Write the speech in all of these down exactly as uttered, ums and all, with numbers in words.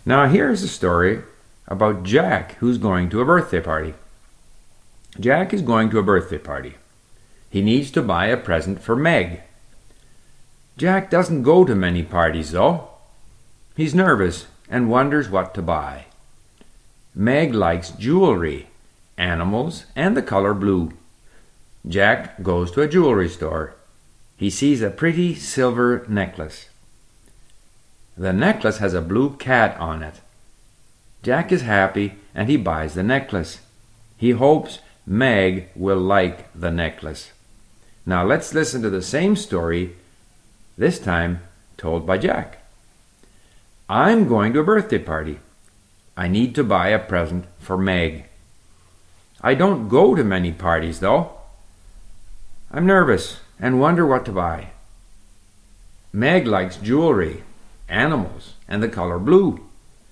Now here's a story about Jack, who's going to a birthday party. Jack is going to a birthday party. He needs to buy a present for Meg. Jack doesn't go to many parties, though. He's nervous and wonders what to buy. Meg likes jewelry, animals, and the color blue. Jack goes to a jewelry store. He sees a pretty silver necklace. The necklace has a blue cat on it. Jack is happy and he buys the necklace. He hopes Meg will like the necklace. Now let's listen to the same story, this time told by Jack. I'm going to a birthday party. I need to buy a present for Meg. I don't go to many parties, though. I'm nervous and wonder what to buy. Meg likes jewelry, animals, and the color blue.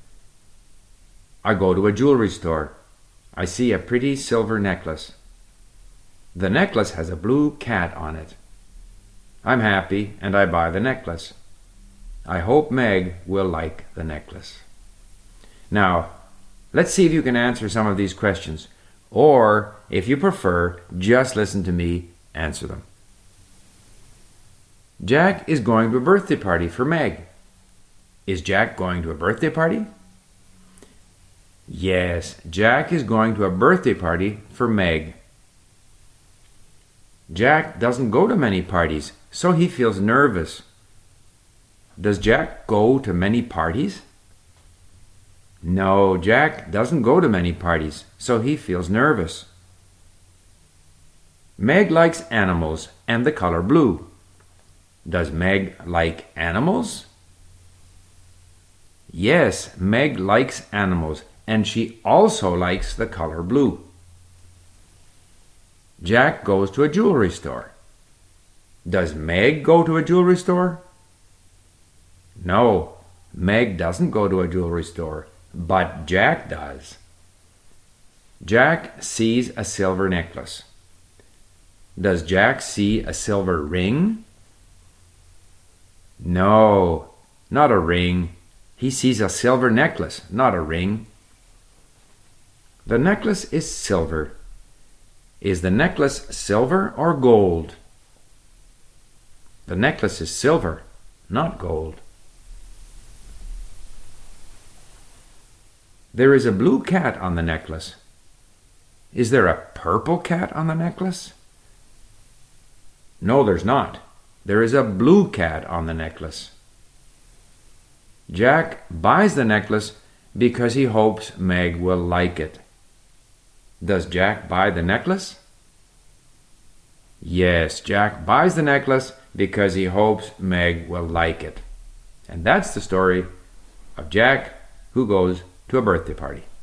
I go to a jewelry store. I see a pretty silver necklace. The necklace has a blue cat on it. I'm happy and I buy the necklace. I hope Meg will like the necklace. Now, let's see if you can answer some of these questions. Or, if you prefer, just listen to me answer them. Jack is going to a birthday party for Meg. Is Jack going to a birthday party? Yes, Jack is going to a birthday party for Meg. Jack doesn't go to many parties, so he feels nervous. Does Jack go to many parties? No, Jack doesn't go to many parties, so he feels nervous. Meg likes animals and the color blue. Does Meg like animals? Yes, Meg likes animals, and she also likes the color blue. Jack goes to a jewelry store. Does Meg go to a jewelry store? No, Meg doesn't go to a jewelry store, but Jack does. Jack sees a silver necklace. Does Jack see a silver ring? No, not a ring. He sees a silver necklace, not a ring. The necklace is silver. Is the necklace silver or gold? The necklace is silver, not gold. There is a blue cat on the necklace. Is there a purple cat on the necklace? No, there's not. There is a blue cat on the necklace. Jack buys the necklace because he hopes Meg will like it. Does Jack buy the necklace? Yes, Jack buys the necklace because he hopes Meg will like it. And that's the story of Jack who goes to a birthday party.